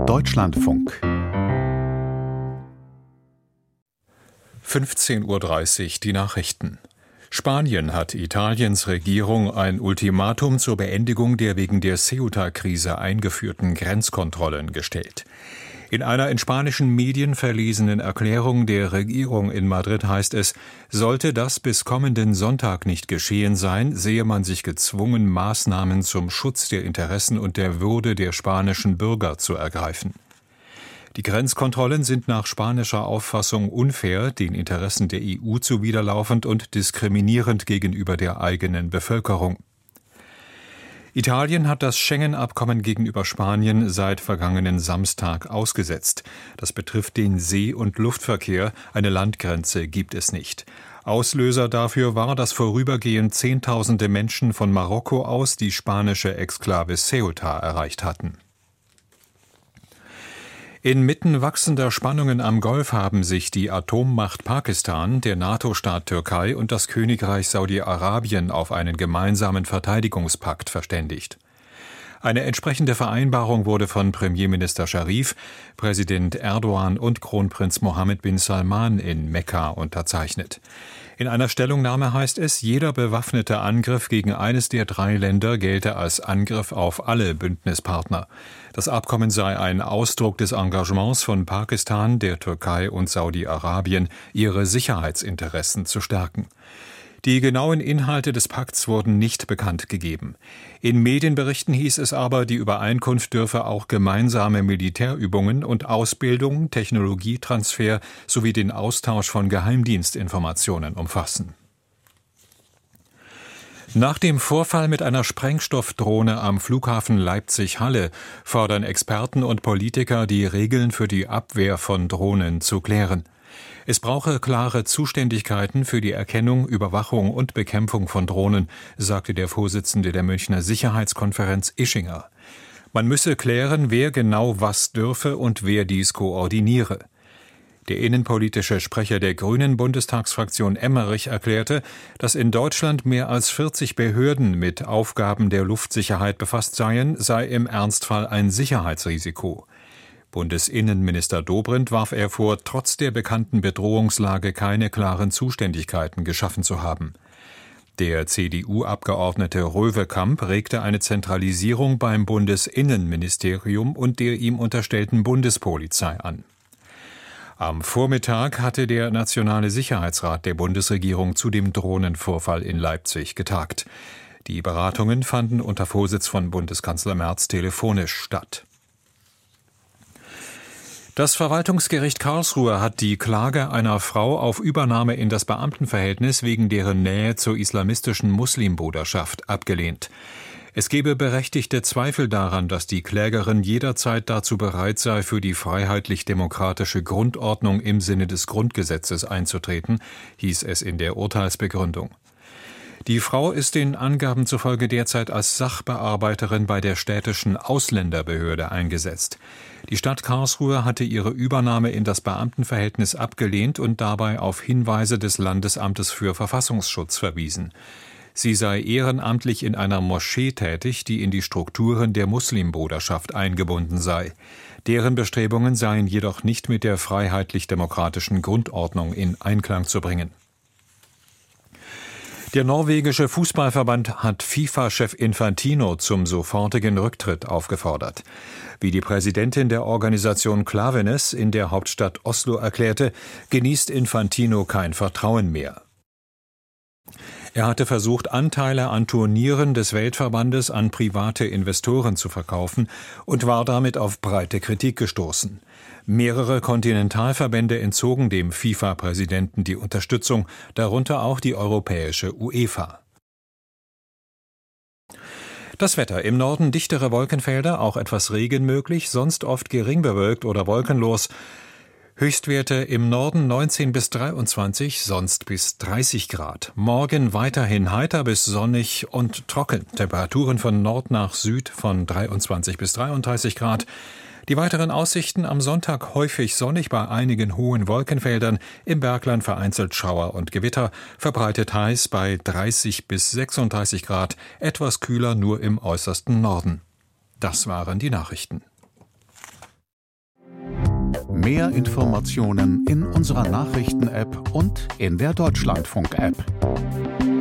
Deutschlandfunk 15:30 Uhr die Nachrichten. Spanien hat Italiens Regierung ein Ultimatum zur Beendigung der wegen der Ceuta-Krise eingeführten Grenzkontrollen gestellt. In einer in spanischen Medien verlesenen Erklärung der Regierung in Madrid heißt es, sollte das bis kommenden Sonntag nicht geschehen sein, sehe man sich gezwungen, Maßnahmen zum Schutz der Interessen und der Würde der spanischen Bürger zu ergreifen. Die Grenzkontrollen sind nach spanischer Auffassung unfair, den Interessen der EU zuwiderlaufend und diskriminierend gegenüber der eigenen Bevölkerung. Italien hat das Schengen-Abkommen gegenüber Spanien seit vergangenen Samstag ausgesetzt. Das betrifft den See- und Luftverkehr, eine Landgrenze gibt es nicht. Auslöser dafür war, dass vorübergehend Zehntausende Menschen von Marokko aus die spanische Exklave Ceuta erreicht hatten. Inmitten wachsender Spannungen am Golf haben sich die Atommacht Pakistan, der NATO-Staat Türkei und das Königreich Saudi-Arabien auf einen gemeinsamen Verteidigungspakt verständigt. Eine entsprechende Vereinbarung wurde von Premierminister Scharif, Präsident Erdogan und Kronprinz Mohammed bin Salman in Mekka unterzeichnet. In einer Stellungnahme heißt es, jeder bewaffnete Angriff gegen eines der drei Länder gelte als Angriff auf alle Bündnispartner. Das Abkommen sei ein Ausdruck des Engagements von Pakistan, der Türkei und Saudi-Arabien, ihre Sicherheitsinteressen zu stärken. Die genauen Inhalte des Pakts wurden nicht bekannt gegeben. In Medienberichten hieß es aber, die Übereinkunft dürfe auch gemeinsame Militärübungen und Ausbildung, Technologietransfer sowie den Austausch von Geheimdienstinformationen umfassen. Nach dem Vorfall mit einer Sprengstoffdrohne am Flughafen Leipzig-Halle fordern Experten und Politiker, die Regeln für die Abwehr von Drohnen zu klären. Es brauche klare Zuständigkeiten für die Erkennung, Überwachung und Bekämpfung von Drohnen, sagte der Vorsitzende der Münchner Sicherheitskonferenz Ischinger. Man müsse klären, wer genau was dürfe und wer dies koordiniere. Der innenpolitische Sprecher der Grünen Bundestagsfraktion Emmerich erklärte, dass in Deutschland mehr als 40 Behörden mit Aufgaben der Luftsicherheit befasst seien, sei im Ernstfall ein Sicherheitsrisiko. Bundesinnenminister Dobrindt warf er vor, trotz der bekannten Bedrohungslage keine klaren Zuständigkeiten geschaffen zu haben. Der CDU-Abgeordnete Röwekamp regte eine Zentralisierung beim Bundesinnenministerium und der ihm unterstellten Bundespolizei an. Am Vormittag hatte der Nationale Sicherheitsrat der Bundesregierung zu dem Drohnenvorfall in Leipzig getagt. Die Beratungen fanden unter Vorsitz von Bundeskanzler Merz telefonisch statt. Das Verwaltungsgericht Karlsruhe hat die Klage einer Frau auf Übernahme in das Beamtenverhältnis wegen deren Nähe zur islamistischen Muslimbruderschaft abgelehnt. Es gebe berechtigte Zweifel daran, dass die Klägerin jederzeit dazu bereit sei, für die freiheitlich-demokratische Grundordnung im Sinne des Grundgesetzes einzutreten, hieß es in der Urteilsbegründung. Die Frau ist den Angaben zufolge derzeit als Sachbearbeiterin bei der städtischen Ausländerbehörde eingesetzt. Die Stadt Karlsruhe hatte ihre Übernahme in das Beamtenverhältnis abgelehnt und dabei auf Hinweise des Landesamtes für Verfassungsschutz verwiesen. Sie sei ehrenamtlich in einer Moschee tätig, die in die Strukturen der Muslimbruderschaft eingebunden sei. Deren Bestrebungen seien jedoch nicht mit der freiheitlich-demokratischen Grundordnung in Einklang zu bringen. Der norwegische Fußballverband hat FIFA-Chef Infantino zum sofortigen Rücktritt aufgefordert. Wie die Präsidentin der Organisation Klaveness in der Hauptstadt Oslo erklärte, genießt Infantino kein Vertrauen mehr. Er hatte versucht, Anteile an Turnieren des Weltverbandes an private Investoren zu verkaufen und war damit auf breite Kritik gestoßen. Mehrere Kontinentalverbände entzogen dem FIFA-Präsidenten die Unterstützung, darunter auch die europäische UEFA. Das Wetter: im Norden dichtere Wolkenfelder, auch etwas Regen möglich, sonst oft gering bewölkt oder wolkenlos. Höchstwerte im Norden 19 bis 23, sonst bis 30 Grad. Morgen weiterhin heiter bis sonnig und trocken. Temperaturen von Nord nach Süd von 23 bis 33 Grad. Die weiteren Aussichten: am Sonntag häufig sonnig bei einigen hohen Wolkenfeldern, im Bergland vereinzelt Schauer und Gewitter, verbreitet heiß bei 30 bis 36 Grad, etwas kühler nur im äußersten Norden. Das waren die Nachrichten. Mehr Informationen in unserer Nachrichten-App und in der Deutschlandfunk-App.